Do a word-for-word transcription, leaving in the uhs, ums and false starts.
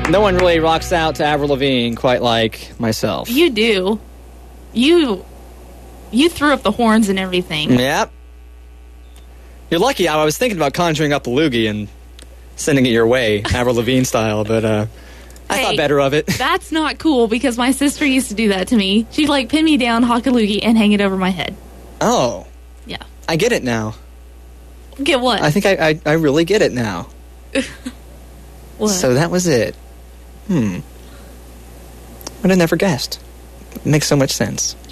No one really rocks out to Avril Lavigne quite like myself. You do. You you threw up the horns and everything. Yep. You're lucky. I was thinking about conjuring up a loogie and sending it your way, Avril Lavigne style, but uh, I Hey, thought better of it. That's not cool because my sister used to do that to me. She'd like pin me down, hawk a loogie, and hang it over my head. Oh. Yeah. I get it now. Get what? I think I, I, I really get it now. What? So that was it. Hmm. But I never guessed. It makes so much sense.